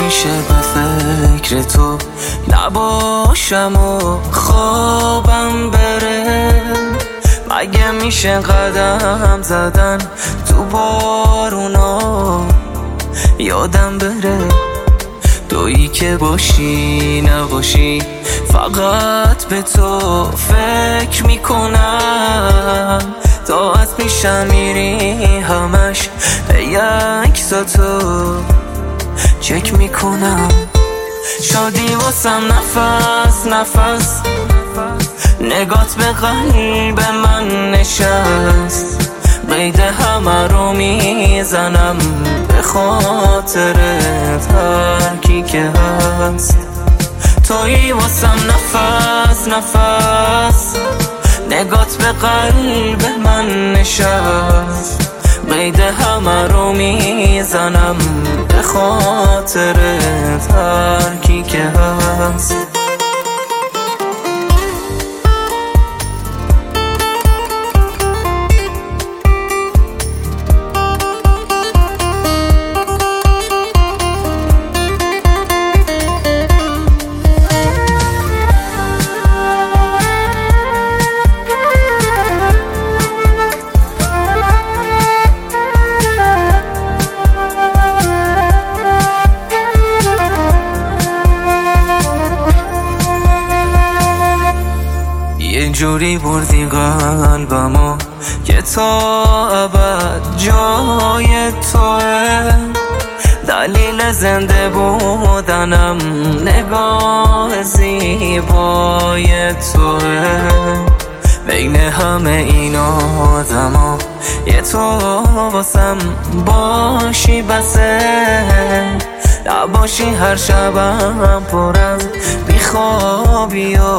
میشه به فکر تو نباشم و خوابم بره؟ مگه میشه قدم زدن تو بارونا یادم بره؟ تویی که باشی نباشی فقط به تو فکر میکنم. طاعت میشم میری همش به یک تو چک میکنم. شادی واسم نفس نفس نگات به قلب من نشست. قید همه رو میزنم به خاطرت هر کی که هست. تویی واسم نفس نفس نگات به قلب من نشست. قید همه رو میزنم به خاطرت هر کی که هست. یه جوری بردی قلبمو که تا ابد جای توه. دلیل زنده بودنم نگاه زیبای توه. بین همه این آدما یه تو واسم باشی بسه. نباشی هر شبم پر از بیخوابی و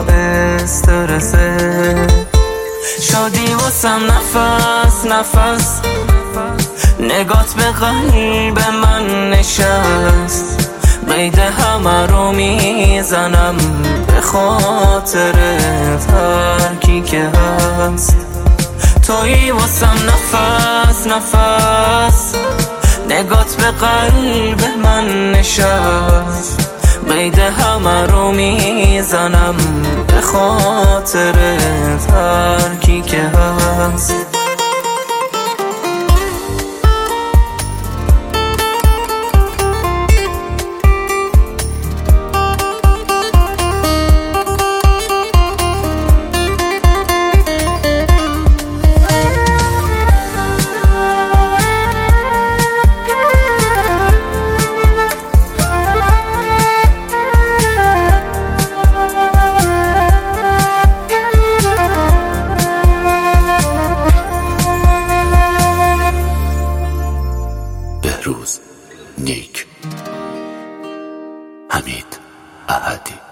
استرسه. شادی واسم نفس نفس نگات به قلب من نشست. قید همه رو میزنم به خاطرت هر کی که هست. تویی واسم نفس نفس نگات به قلب من نشست. قید همه رو میزنم به خاطرت هر کی که هست. بهروز نیک، حمید احدی.